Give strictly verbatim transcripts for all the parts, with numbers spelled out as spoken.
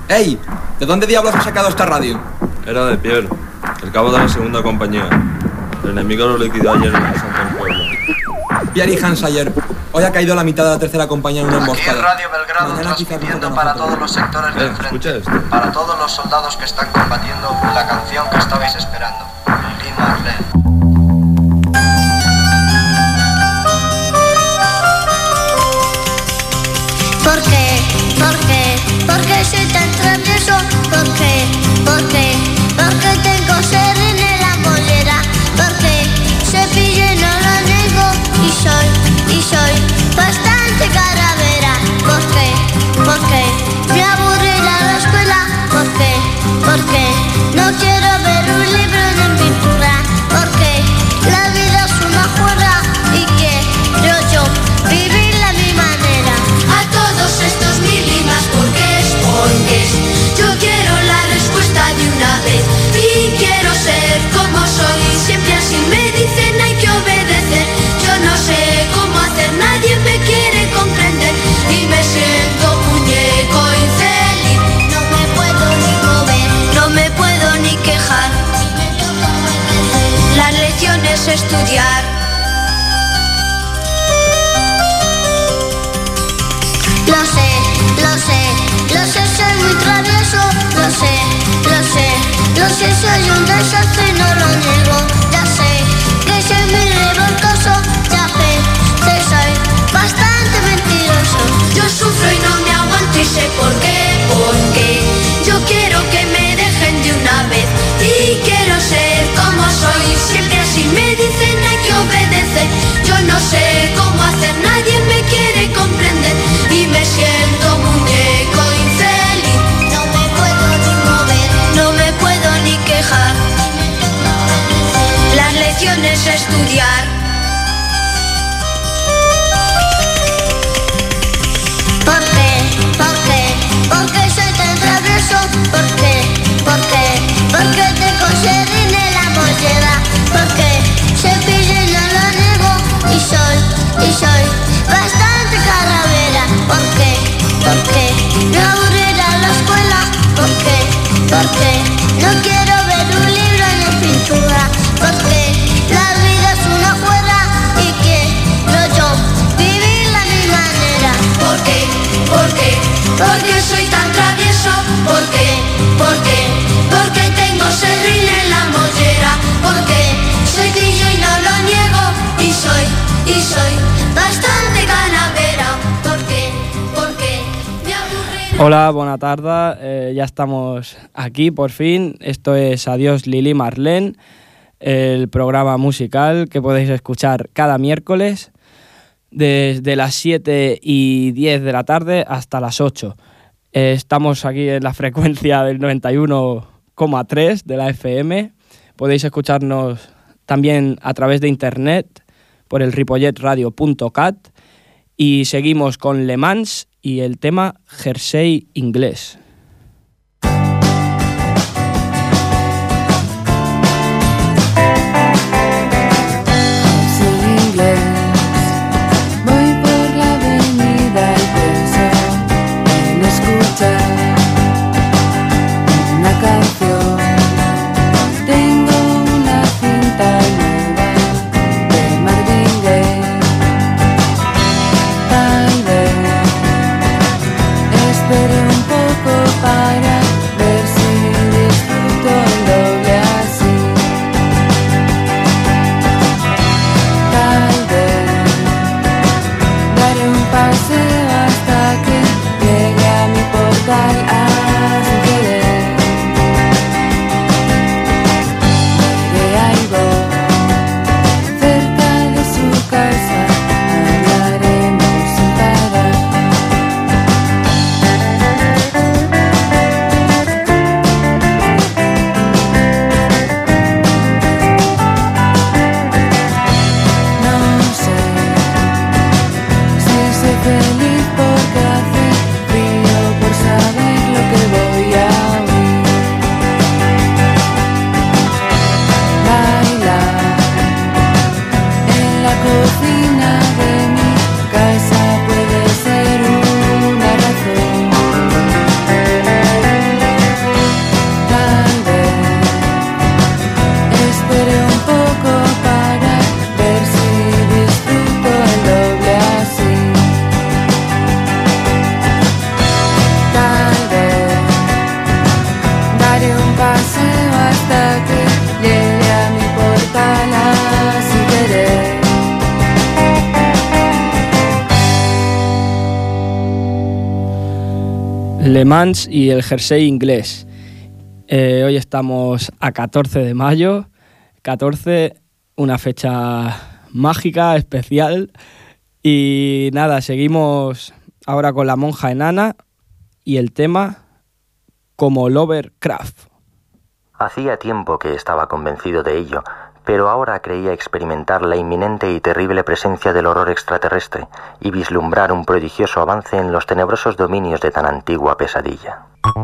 ¡Ey! ¿De dónde diablos has sacado esta radio? Era de Pierre, el cabo de la segunda compañía. El enemigo lo liquidó ayer en la Santa del Pueblo. Pierre y Hans ayer. Hoy ha caído la mitad de la tercera compañía en una emboscada. Aquí en Radio Belgrado, mañana transmitiendo para todos los sectores del frente, para todos los soldados que están combatiendo, la canción que estabais esperando, Lili Marlene. ¿Por qué? ¿Por qué? ¿Por qué soy tan travieso? ¿Por qué? ¿Por qué? Porque tengo serrín en la mollera. Porque cepillo y no lo niego. Y soy, y soy bastante calavera. ¿Por qué? ¿Por qué? Me aburre ir a la escuela. ¿Por qué? ¿Por qué? No quiero ver un libro en pintura. Porque la vida es una juerga. Y quiero yo vivirla a mi manera. A todos estos mil limas, ¿por qué es? Porque es. Yo quiero la respuesta de una vez. Y quiero ser como soy. Siempre así me dicen hay que obedecer. Yo no sé cómo hacer, nadie me quiere comprender. Y me siento muñeco infeliz. No me puedo ni mover, No me puedo ni quejar. Las lecciones estudiar. Lo sé, lo sé, lo sé, soy muy travieso. Lo sé, lo sé, lo sé, soy un desastre y no lo niego. Ya sé que soy muy revoltoso. Ya sé que soy bastante mentiroso. Yo sufro y no me aguanto y sé por qué, porque yo quiero que me dejen de una vez. Y quiero ser como soy, siempre así me dicen hay que obedecer. Yo no sé cómo hacer, nadie me quiere comprender. Y me siento muñeco infeliz. No me puedo ni mover, No me puedo ni quejar. Las lecciones estudiar. ¿por qué? ¿Por qué? ¿Por qué soy tan travieso? ¿Por qué? ¿Por qué? Porque tengo serrín en la mollera. Porque cepillo y no lo niego. Y soy, y soy bastante calavera. ¿Por qué? ¿Por qué? Me aburre ir a la escuela. ¿Por qué? ¿Por qué? No quiero ver un libro ni pintura. Porque la vida es una juerga. Y quiero yo vivirla a mi manera. ¿Por qué? ¿Por qué? ¿Por qué soy tan travieso? ¿Por qué? ¿Por qué? Porque tengo serrín en la mollera. Porque soy pillo y no lo niego. Y soy, y soy bastante calavera. ¿Por qué? ¿Por qué? Me aburre. Hola, bona tarda. Eh, ya estamos aquí por fin. Esto es Adiós Lili Marlene, el programa musical que podéis escuchar cada miércoles desde las siete y diez de la tarde hasta las ocho. Eh, estamos aquí en la frecuencia del noventa y uno coma tres de la F M. Podéis escucharnos también a través de internet por el ripollet radio punto cat y seguimos con Le Mans y el tema Jersey inglés. Voy por la avenida y pienso en escuchar una canción. Tengo una cinta nueva de Marvin Gaye. Tal vez espere un poco Le Mans y el jersey inglés. Eh, hoy estamos a catorce de mayo, catorce, una fecha mágica, especial. Y nada, seguimos ahora con La Monja Enana y el tema Como Lovecraft. Hacía tiempo que estaba convencido de ello, pero ahora creía experimentar la inminente y terrible presencia del horror extraterrestre y vislumbrar un prodigioso avance en los tenebrosos dominios de tan antigua pesadilla.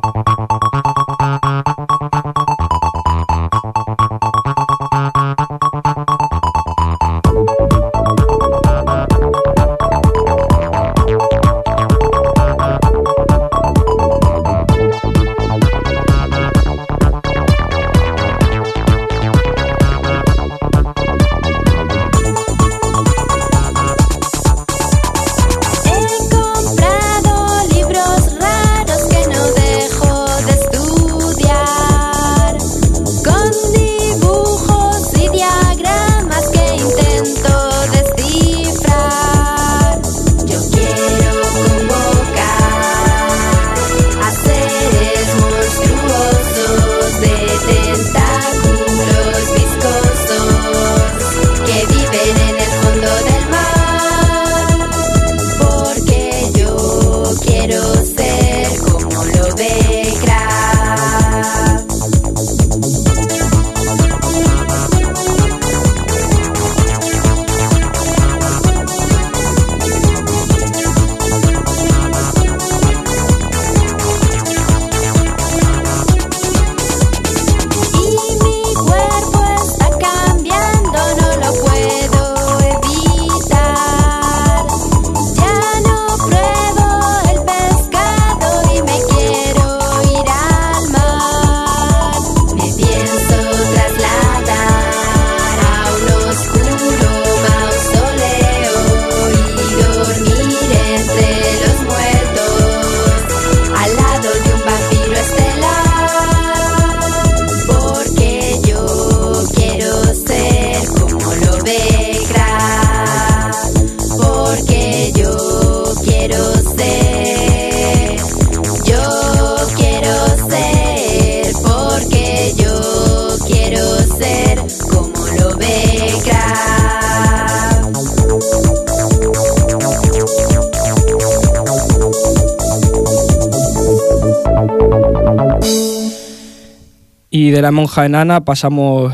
Y de La Monja Enana pasamos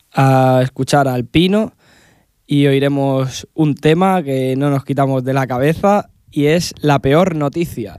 a escuchar al Pino y oiremos un tema que no nos quitamos de la cabeza y es La Peor Noticia.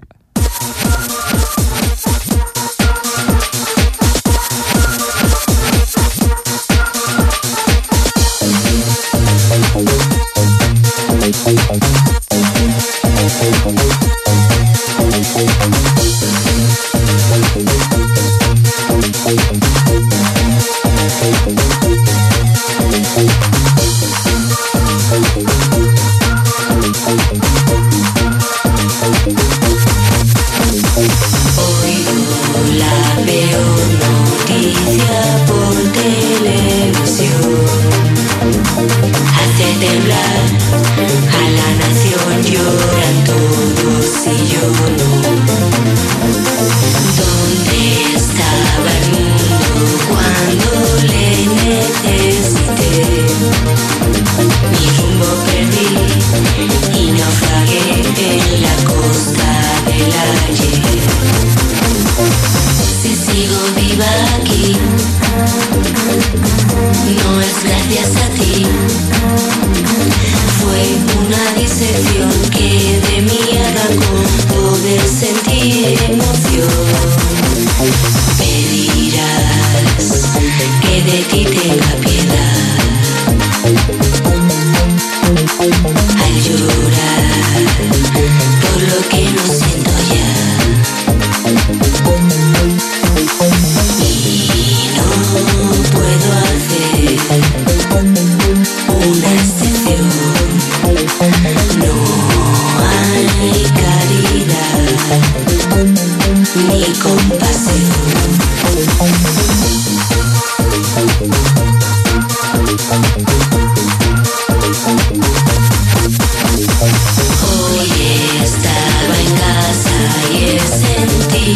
Hoy estaba en casa y he sentido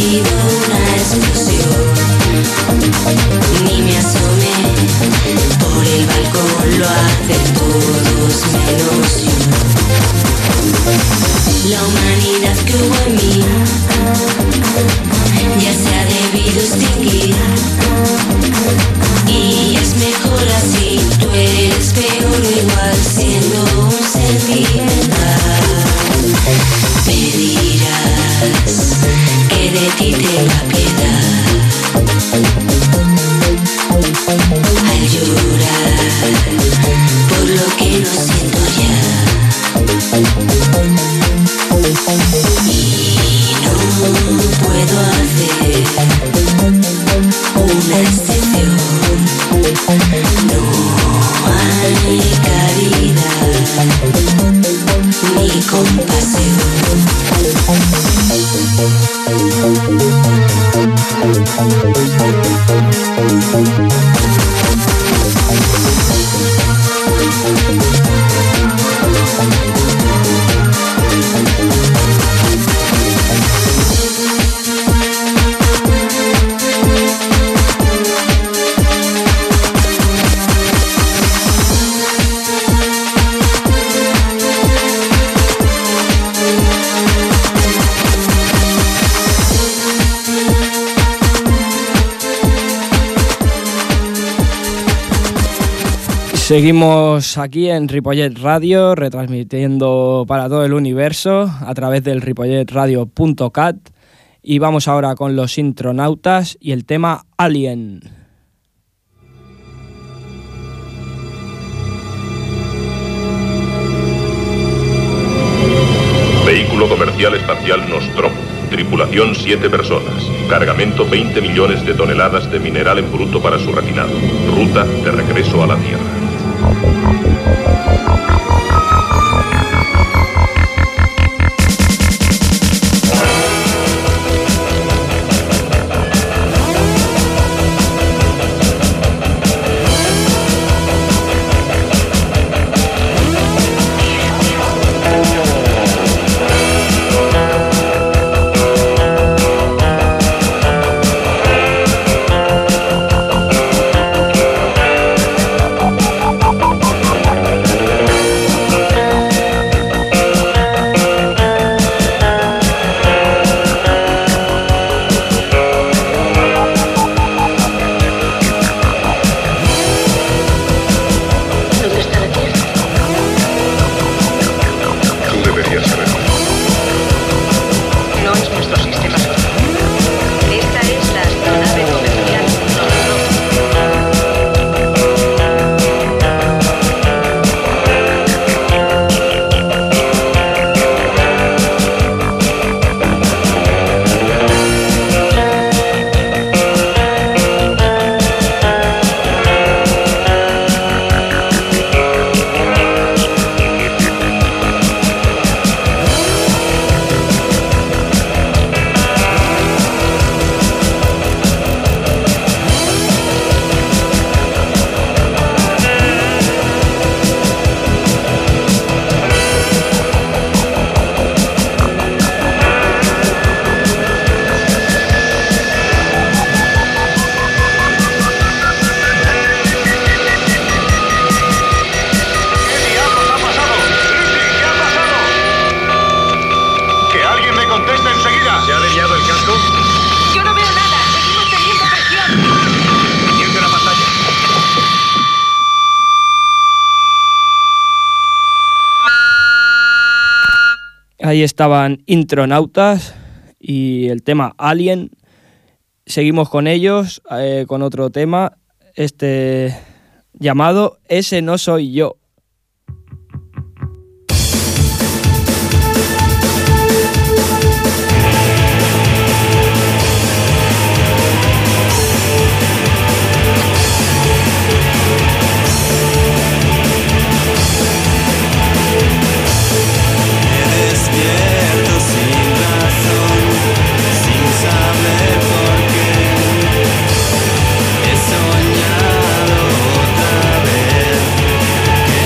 ti tenga piedad. Al llorar por lo que no siento ya. Y no puedo hacer una excepción. No hay caridad ni compasión. Seguimos aquí en Ripollet Radio, retransmitiendo para todo el universo a través del ripollet radio punto cat, y vamos ahora con los intronautas y el tema Alien. Vehículo comercial espacial Nostromo. Tripulación siete personas. Cargamento veinte millones de toneladas de mineral en bruto para su refinado. Ruta de regreso a la Tierra. Ahí estaban Intronautas y el tema Alien. Seguimos con ellos, eh, con otro tema, este llamado Ese no soy yo. Soñado otra vez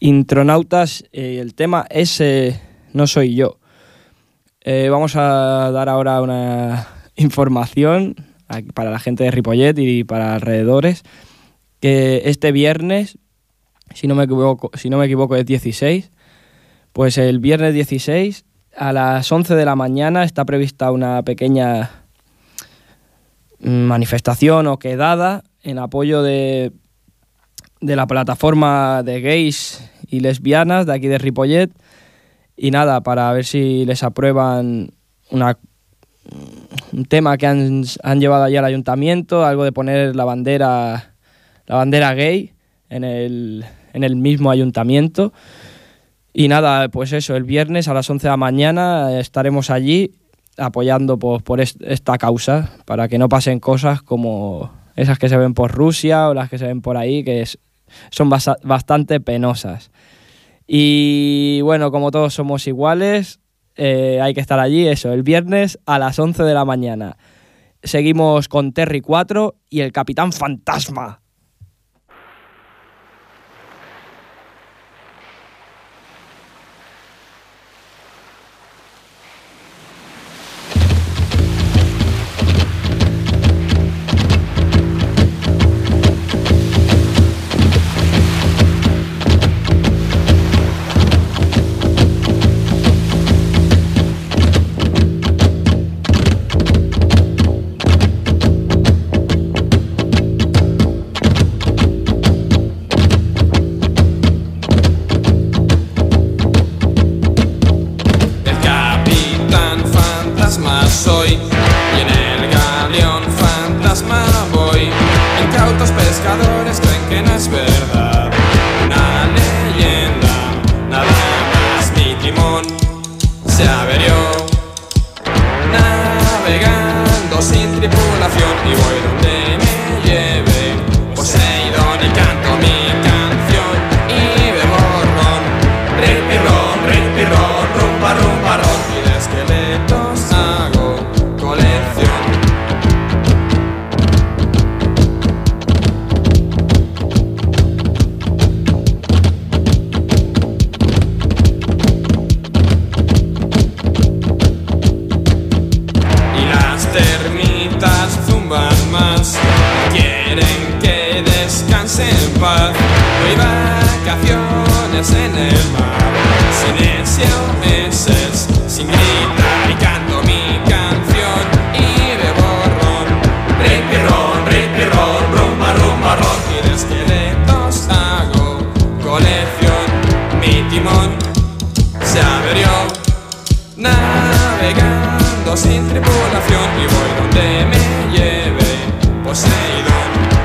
Intronautas, eh, el tema Ese no soy yo. Eh, vamos a dar ahora una información aquí para la gente de Ripollet y para alrededores, que este viernes, si no me equivoco, si no me equivoco es dieciséis, pues el viernes dieciséis a las once de la mañana está prevista una pequeña manifestación o quedada en apoyo de, de la plataforma de gays y lesbianas de aquí de Ripollet, y nada, para ver si les aprueban una, un tema que han, han llevado allí al ayuntamiento, algo de poner la bandera, la bandera gay en el, en el mismo ayuntamiento. Y nada, pues eso, el viernes a las once de la mañana estaremos allí apoyando pues, por est- esta causa, para que no pasen cosas como esas que se ven por Rusia o las que se ven por ahí, que es, son basa- bastante penosas. Y bueno, como todos somos iguales, eh, hay que estar allí, eso, el viernes a las once de la mañana. Seguimos con Terry cuatro y el Capitán Fantasma. Soy y en el galeón fantasma voy. Incautos pescadores creen que no es verdad, una leyenda, nada más. Mi timón se averió, navegando sin tripulación, y voy donde me lleve Poseidón, y canto mi canción y bebo ron, ripi ron, ripi ron, rumba rumba ron, y de esqueletos hago colección. Y las termitas zumban más, quieren que descanse en paz. No hay vacaciones en el mar, sin S O S, sin gritar, y canto mi canción y bebo ron, ripi ron, ripi ron, rumba rumba ron, y de esqueletos hago colección. Mi timón se averió, navegando sin tripulación, y voy donde me lleve Poseidón.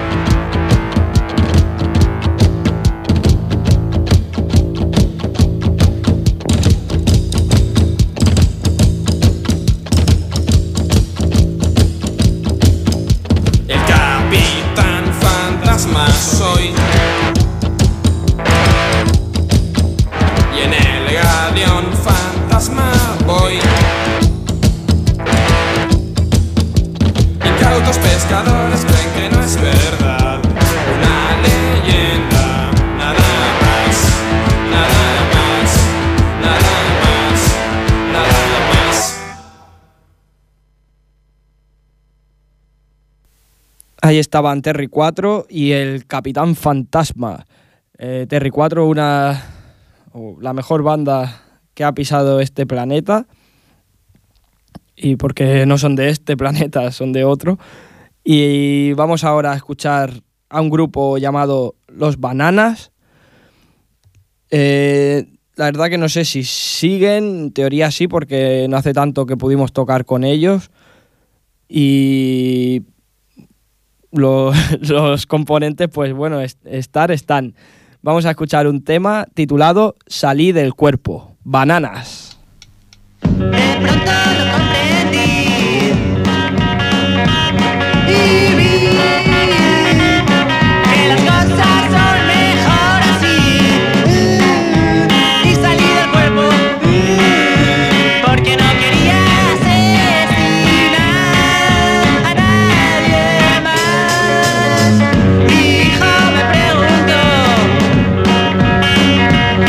Soy y en el galeón fantasma voy. Incautos pescadores creen que no es verdad, una leyenda, nada más, nada más, nada más, nada más. Ahí estaban Terry cuatro y el Capitán Fantasma. Eh, Terry cuatro, una, oh, la mejor banda que ha pisado este planeta. Y porque no son de este planeta, son de otro. Y vamos ahora a escuchar a un grupo llamado Los Bananas. Eh, la verdad que no sé si siguen, en teoría sí, porque no hace tanto que pudimos tocar con ellos. Y Los, los componentes, pues bueno, estar están. Vamos a escuchar un tema titulado Salí del cuerpo. Bananas. De pronto lo comprendí y vi que las cosas son mejor así, y salí del cuerpo porque no quería asesinar a nadie más. Mi hijo me preguntó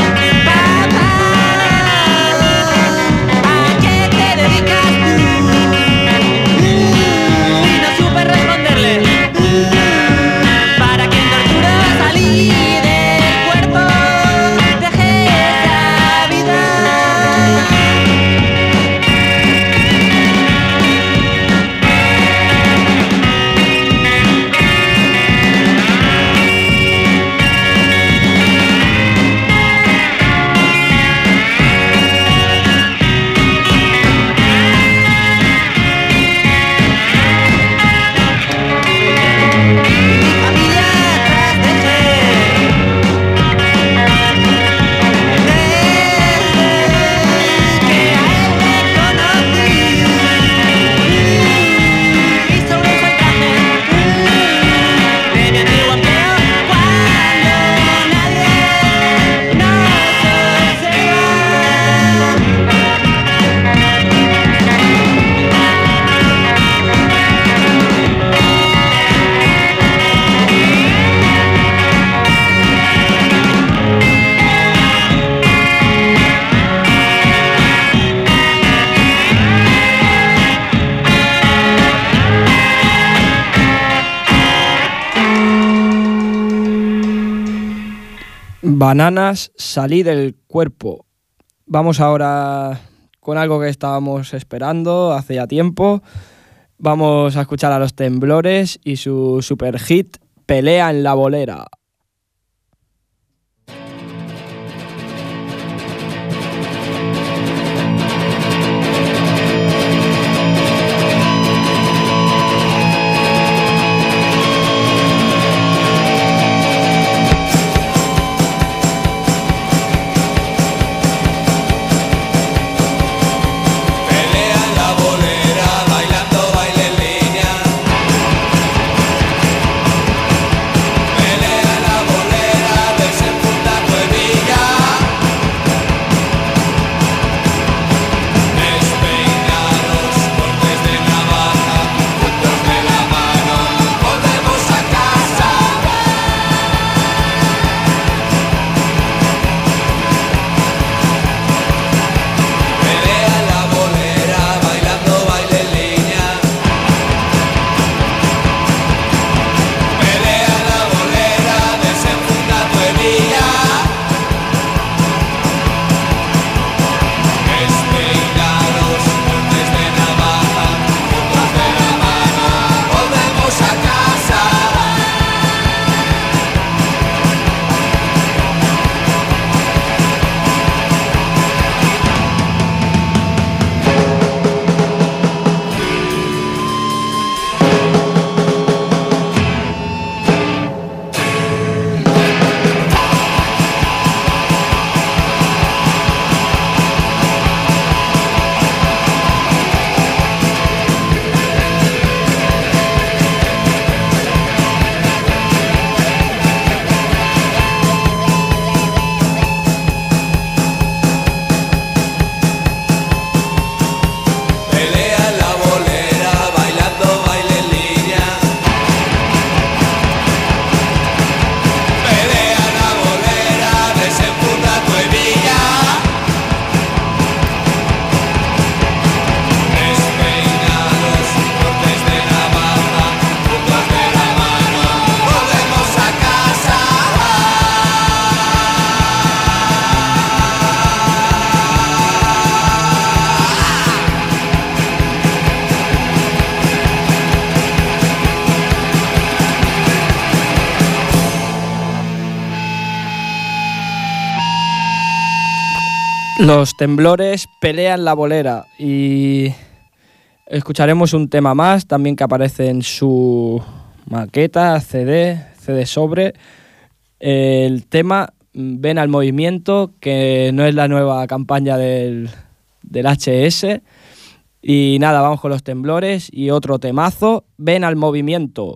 Bananas, salí del cuerpo. Vamos ahora con algo que estábamos esperando hace ya tiempo. Vamos a escuchar a Los Temblores y su super hit Pelea en la bolera. Los Temblores, Pelea en la bolera, y escucharemos un tema más también que aparece en su maqueta, C D, C D sobre. El tema Ven al movimiento, que no es la nueva campaña del, del H S. Y nada, vamos con Los Temblores y otro temazo, Ven al movimiento.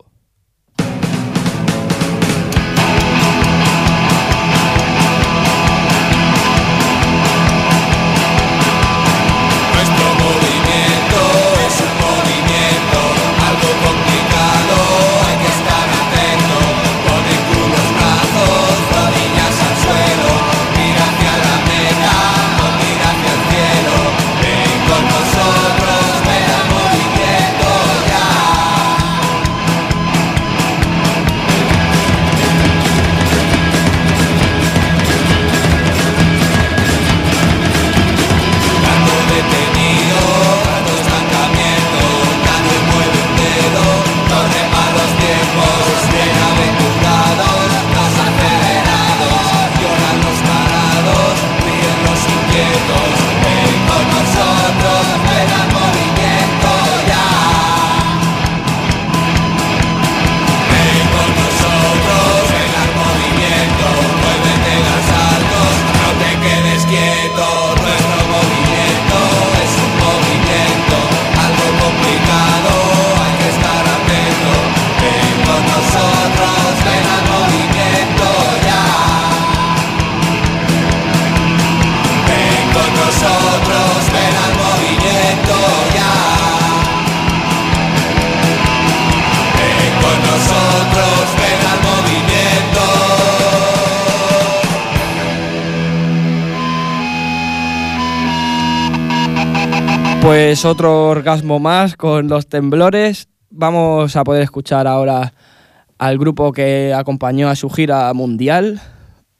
Pues otro orgasmo más con Los Temblores. Vamos a poder escuchar ahora al grupo que acompañó a su gira mundial,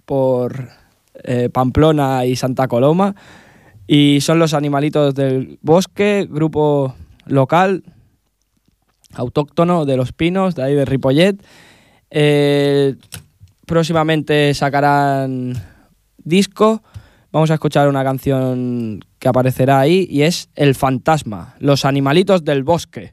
por eh, Pamplona y Santa Coloma. Y son Los Animalitos del Bosque, grupo local, autóctono de Los Pinos, de ahí de Ripollet. Eh, próximamente sacarán disco. Vamos a escuchar una canción que aparecerá ahí y es El Fantasma, Los Animalitos del Bosque.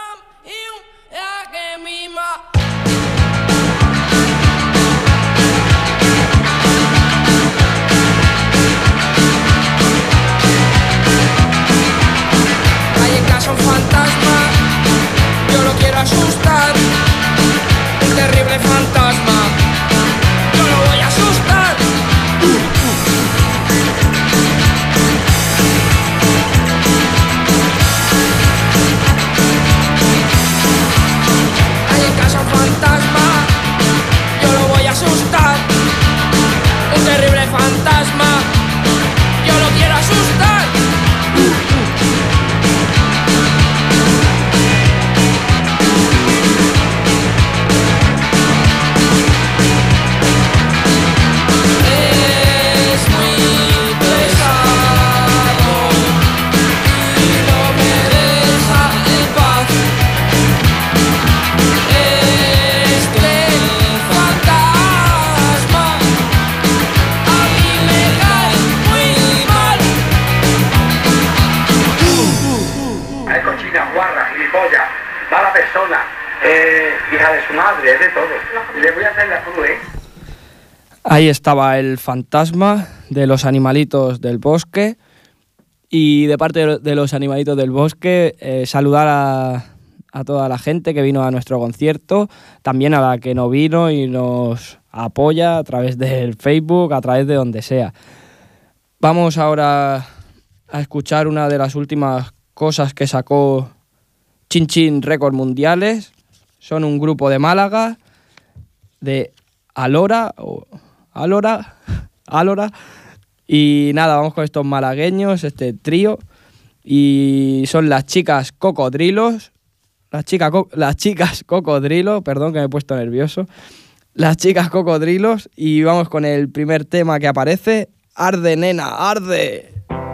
Hay en casa un fantasma, yo lo quiero asustar. Un terrible fantasma, yo lo voy a asustar. Hay en casa un fantasma, yo lo voy a asustar. Un terrible fantasma, yo lo quiero asustar. Mala persona, eh, hija de su madre, es de todo. Le voy a hacer la cruz, ¿eh? Ahí estaba El Fantasma de Los Animalitos del Bosque. Y de parte de Los Animalitos del Bosque, eh, saludar a, a toda la gente que vino a nuestro concierto, también a la que no vino y nos apoya a través del Facebook, a través de donde sea. Vamos ahora a escuchar una de las últimas cosas que sacó Chin Chin Records Mundiales. Son un grupo de Málaga, de Alora, o Alora, Alora. Y nada, vamos con estos malagueños, este trío. Y son las chicas Cocodrilos. Las, chica, las chicas Cocodrilos, perdón que me he puesto nervioso. Las chicas Cocodrilos. Y vamos con el primer tema que aparece. Arde, nena, arde.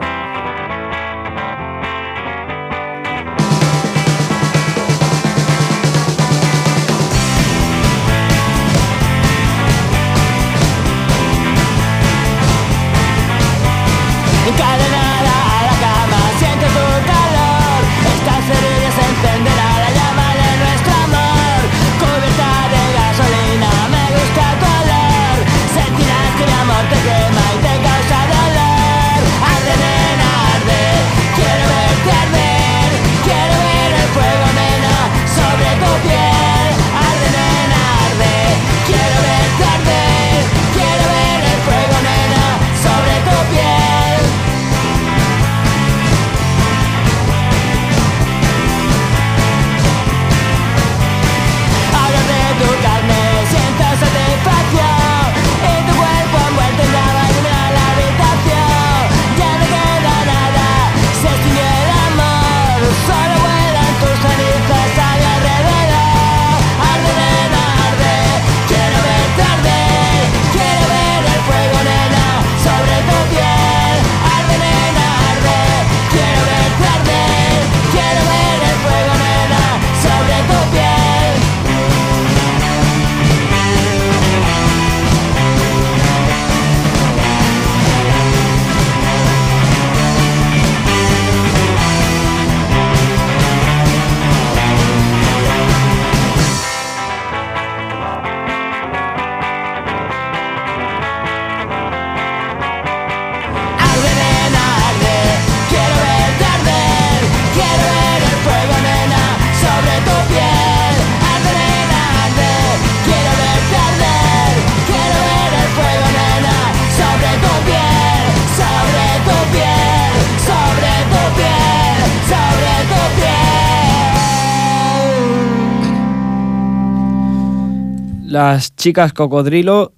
Las chicas Cocodrilo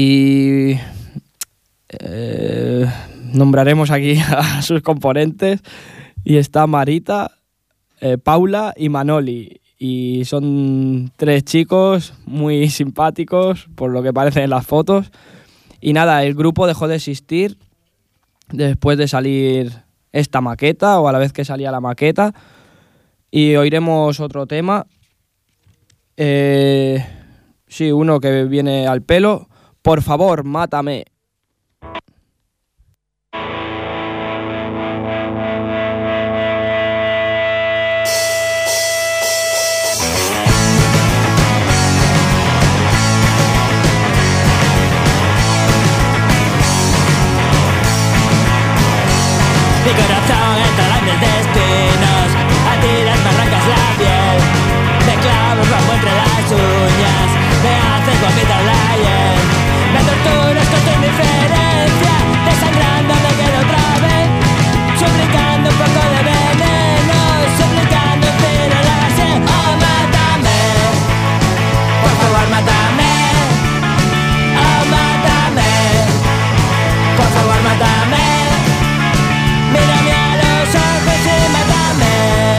y eh, nombraremos aquí a sus componentes y está Marita, eh, Paula y Manoli y son tres chicos muy simpáticos por lo que parece en las fotos Y nada, el grupo dejó de existir después de salir esta maqueta, o a la vez que salía la maqueta. Y oiremos otro tema. Eh, sí, uno que viene al pelo. Por favor, mátame. Mi corazón en grandes destinos, a tiras me arrancas la piel, me clavo rojo entre las uñas, me haces vomitar la hiel, me torturas con tu indiferencia, desangrando me quedo otra vez, suplicando un poco de veneno, suplicando un tiro láser. Oh, mátame, por favor mátame, oh, mátame, por favor mátame. Mírame a los ojos y mátame.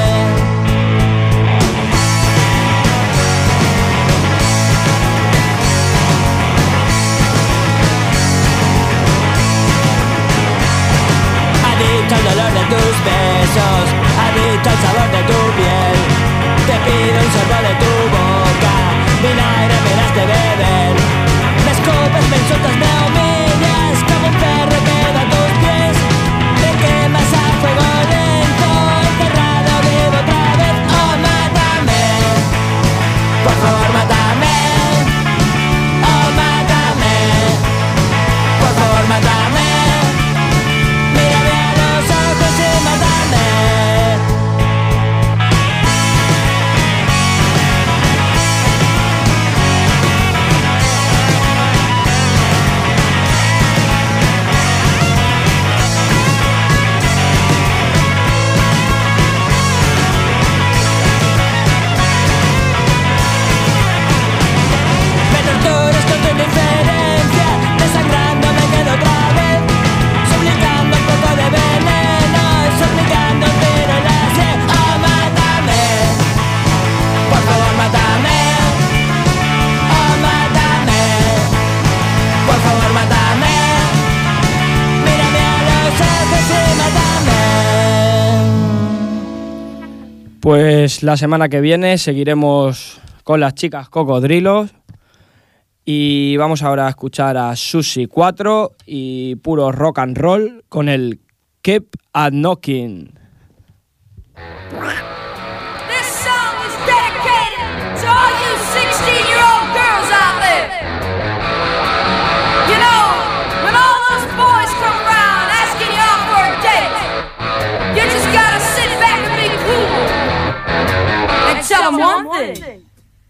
Adicto al dolor de tus besos, adicto al sabor de tu piel. Te pido un sorbo de tu boca, vinagre me das de beber. Me escupes, me insultas, me humillas, como un perro quedo a tus pies. Me quemas a fuego lento, enterrado vivo otra vez. Oh, mátame, por favor mátame. Oh, mátame, por favor mátame. Mírame a los ojos y mátame. Pues la semana que viene seguiremos con las chicas Cocodrilos y vamos ahora a escuchar a Susi cuatro y puro rock and roll con el Keep a Knocking. This song is dedicated to all you sixteen-year-old girls out there. You know, when all those boys come around asking you out for a date, you just gotta sit back and be cool and tell them one thing.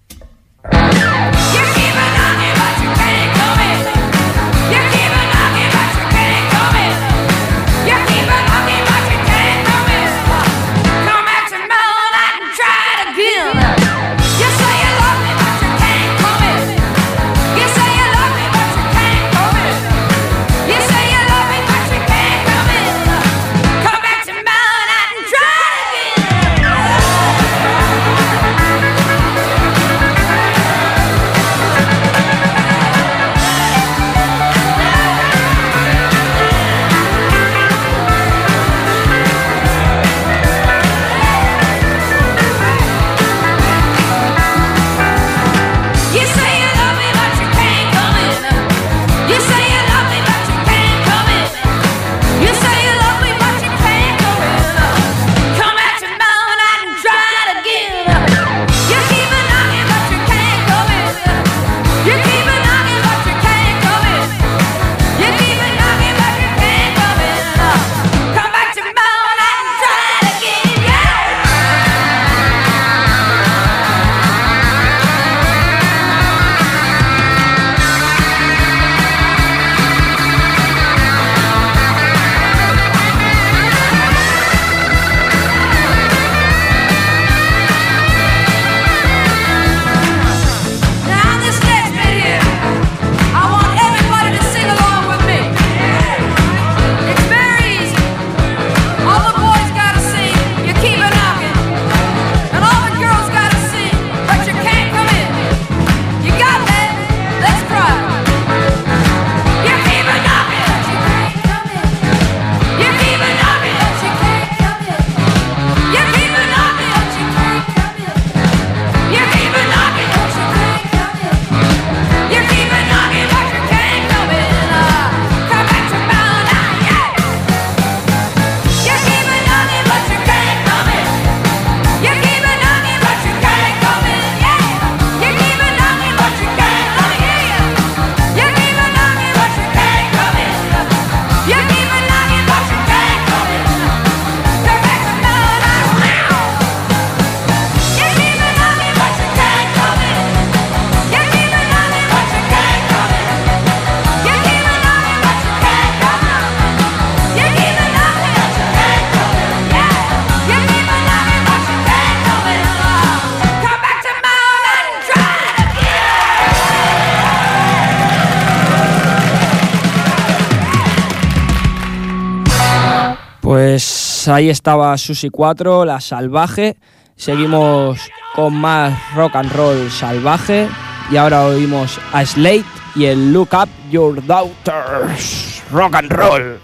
You keep a knocking, but you can't come in. You keep a knocking, but you can't come in. You keep a knocking, but you can't come in. Come back tomorrow night and try it again. You say you love me, but you can't come in. You say you love me, but you can't come in. You say you love me, but you can't come in. Come back tomorrow night and try it again. Pues ahí estaba Susi cuatro, La Salvaje. Seguimos con más rock and roll salvaje. Y ahora oímos a Slate y el Look Up Your Daughters. Rock and roll.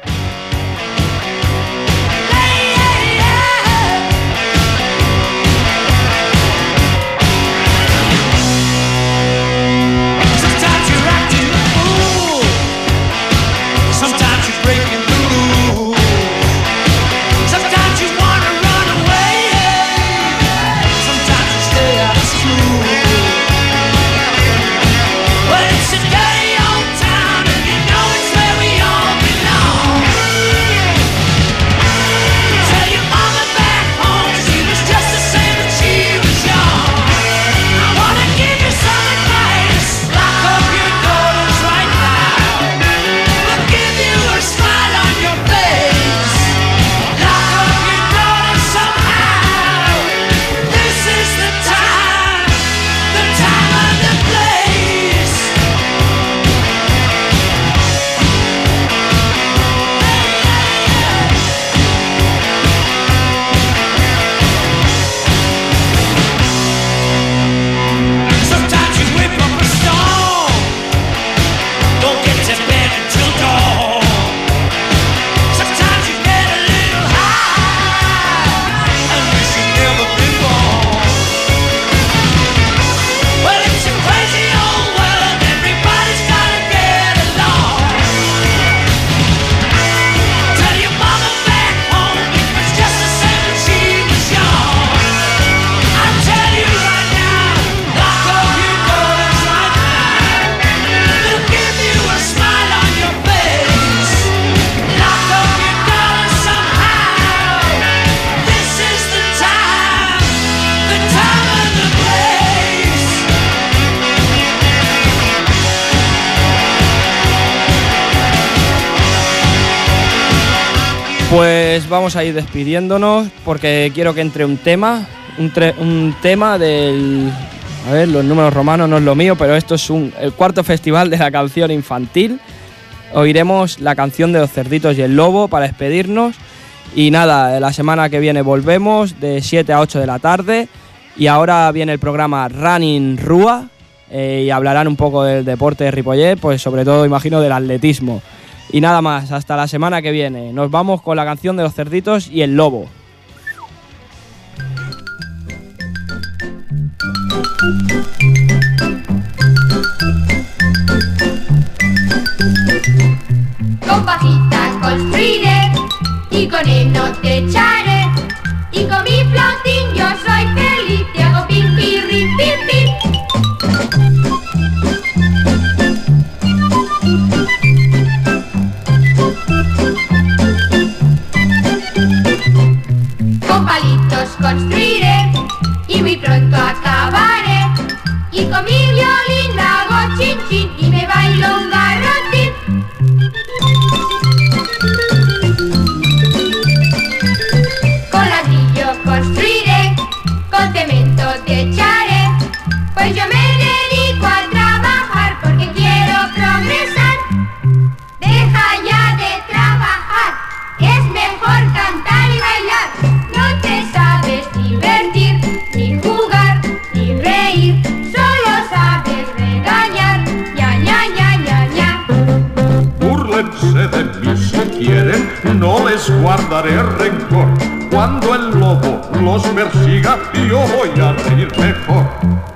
Pues vamos a ir despidiéndonos porque quiero que entre un tema, un, tre- un tema del... A ver, los números romanos no es lo mío, pero esto es un, el cuarto festival de la canción infantil. Oiremos la canción de Los Cerditos y el Lobo para despedirnos. Y nada, la semana que viene volvemos de siete a ocho de la tarde. Y ahora viene el programa Running Rúa eh, y hablarán un poco del deporte de Ripollet, pues sobre todo imagino del atletismo. Y nada más, hasta la semana que viene. Nos vamos con la canción de Los Cerditos y el Lobo. Con pajitas construiré y con heno te echaré. Y con mi flautín yo soy feliz, te hago pin, pirri, pin, pin. Con palitos construiré y muy pronto acabaré. Y con mi violín hago chin chin y me bailo un garrotín. Con ladrillo construiré, con cemento te echaré. Pues yo me dedico a trabajar porque quiero progresar. Deja ya de trabajar, es mejor cantar y bailar. No te sabes divertir, ni jugar, ni reír. Solo sabes regañar, ña, ña, ña, ña, ña. Búrlense de mí si quieren, no les guardaré rencor. Cuando el lobo los persiga, yo voy a reír mejor.